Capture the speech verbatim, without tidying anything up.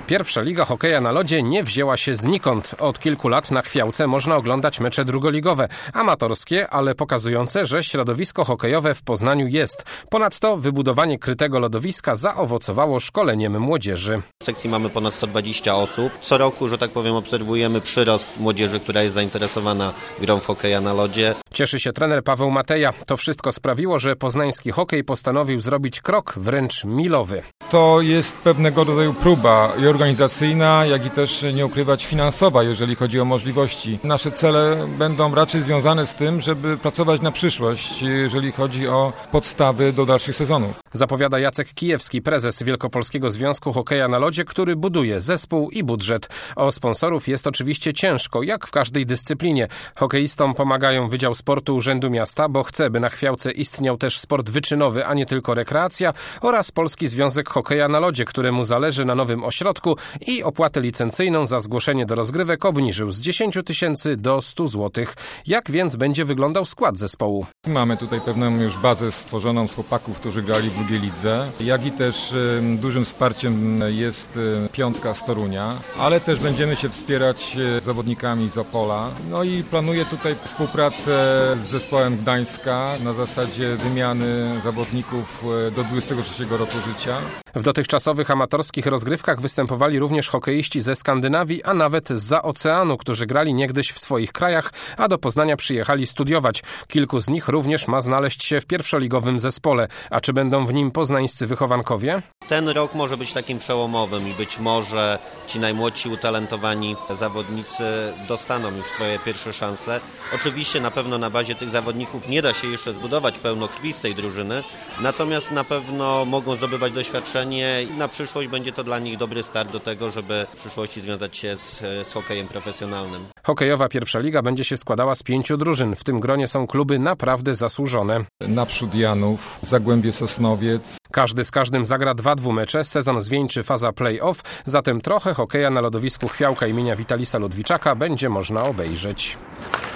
Pierwsza liga hokeja na lodzie nie wzięła się znikąd. Od kilku lat na Chwiałce można oglądać mecze drugoligowe. Amatorskie, ale pokazujące, że środowisko hokejowe w Poznaniu jest. Ponadto wybudowanie krytego lodowiska zaowocowało szkoleniem młodzieży. W sekcji mamy ponad sto dwadzieścia osób. Co roku, że tak powiem, obserwujemy przyrost młodzieży, która jest zainteresowana grą w hokeja na lodzie. Cieszy się trener Paweł Mateja. To wszystko sprawiło, że poznański hokej postanowił zrobić krok wręcz milowy. To jest pewnego rodzaju próba i organizacyjna, jak i też, nie ukrywać, finansowa, jeżeli chodzi o możliwości. Nasze cele będą raczej związane z tym, żeby pracować na przyszłość, jeżeli chodzi o podstawy do dalszych sezonów. Zapowiada Jacek Kijewski, prezes Wielkopolskiego Związku Hokeja na Lodzie, który buduje zespół i budżet. O sponsorów jest oczywiście ciężko, jak w każdej dyscyplinie. Hokeistom pomagają Wydział Sportu Urzędu Miasta, bo chce, by na Chwiałce istniał też sport wyczynowy, a nie tylko rekreacja, oraz Polski Związek Hokeja na Lodzie, któremu zależy na nowym ośrodku i opłatę licencyjną za zgłoszenie do rozgrywek obniżył z dziesięć tysięcy do stu złotych. Jak więc będzie wyglądał skład zespołu? Mamy tutaj pewną już bazę stworzoną z chłopaków, którzy grali w drugiej lidze, jak i też y, dużym wsparciem jest y, piątka z Torunia, ale też będziemy się wspierać y, zawodnikami z Opola. No i planuję tutaj współpracę z zespołem Gdańska na zasadzie wymiany zawodników y, do dwudziestego trzeciego roku życia. W dotychczasowych amatorskich rozgrywkach występowali również hokeiści ze Skandynawii, a nawet zza oceanu, którzy grali niegdyś w swoich krajach, a do Poznania przyjechali studiować. Kilku z nich również ma znaleźć się w pierwszoligowym zespole. A czy będą w nim poznańscy wychowankowie? Ten rok może być takim przełomowym i być może ci najmłodsi, utalentowani zawodnicy dostaną już swoje pierwsze szanse. Oczywiście na pewno na bazie tych zawodników nie da się jeszcze zbudować pełnokrwistej drużyny, natomiast na pewno mogą zdobywać doświadczenie i na przyszłość będzie to dla nich dobry start do tego, żeby w przyszłości związać się z, z hokejem profesjonalnym. Hokejowa pierwsza liga będzie się składała z pięciu drużyn. W tym gronie są kluby naprawdę zasłużone. Naprzód Janów, Zagłębie Sosnowiec. Każdy z każdym zagra dwa dwumecze, sezon zwieńczy faza play-off, zatem trochę hokeja na lodowisku Chwiałka imienia Witalisa Ludwiczaka będzie można obejrzeć.